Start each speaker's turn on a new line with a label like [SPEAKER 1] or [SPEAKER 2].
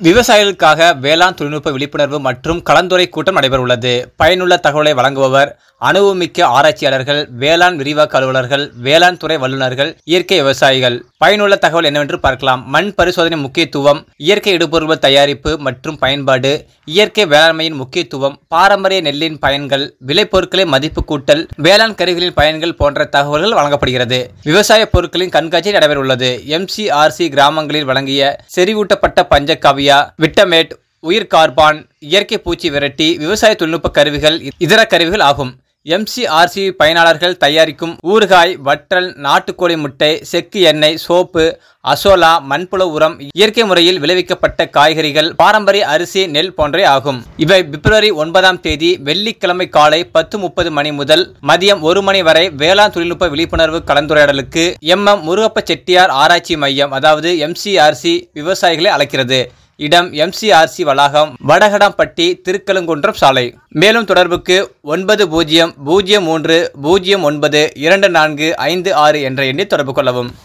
[SPEAKER 1] விவசாயிகளுக்காக வேளாண் தொழில்நுட்ப விழிப்புணர்வு மற்றும் கலந்துரை கூட்டம் நடைபெறவுள்ளது. பயனுள்ள தகவலை வழங்குபவர் அனுபவமிக்க ஆராய்ச்சியாளர்கள், வேளாண் விரிவாக்க அலுவலர்கள், வேளாண் துறை வல்லுநர்கள், இயற்கை விவசாயிகள். பயனுள்ள தகவல் என்னவென்று பார்க்கலாம். மண் பரிசோதனை முக்கியத்துவம், இயற்கை இடுபொருட்கள் தயாரிப்பு மற்றும் பயன்பாடு, இயற்கை வேளாண்மையின் முக்கியத்துவம், பாரம்பரிய நெல்லின் பயன்கள், விளைபொருட்களின் மதிப்பு கூட்டல், வேளாண் கருவிகளின் பயன்கள் போன்ற தகவல்கள் வழங்கப்படுகிறது. விவசாய பொருட்களின் கண்காட்சி நடைபெறவுள்ளது. MCRC கிராமங்களில் வழங்கிய செறிவூட்டப்பட்ட பஞ்சகாவியா, விட்டமேட், உயிர் கார்பான், இயற்கை பூச்சி விரட்டி, விவசாய தொழில்நுட்ப கருவிகள் இதர கருவிகள் ஆகும். MCRC பயனாளர்கள் தயாரிக்கும் ஊறுகாய், வற்றல், நாட்டுக்கோழி முட்டை, செக்கு எண்ணெய், சோப்பு, அசோலா, மண்புழு உரம், இயற்கை முறையில் விளைவிக்கப்பட்ட காய்கறிகள், பாரம்பரிய அரிசி, நெல் போன்றவை ஆகும். இவை பிப்ரவரி 9 வெள்ளிக்கிழமை காலை 10:30 மணி முதல் மதியம் 1 மணி வரை வேளாண் தொழில்நுட்ப விழிப்புணர்வு கலந்துரையாடலுக்கு MM செட்டியார் ஆராய்ச்சி மையம் அதாவது MCRC விவசாயிகளை அழைக்கிறது. இடம் MCRC வளாகம், வடகடாம்பட்டி, திருக்கழுங்குன்றம் சாலை. மேலும் தொடர்புக்கு 9003092456 என்ற எண்ணை தொடர்பு கொள்ளவும்.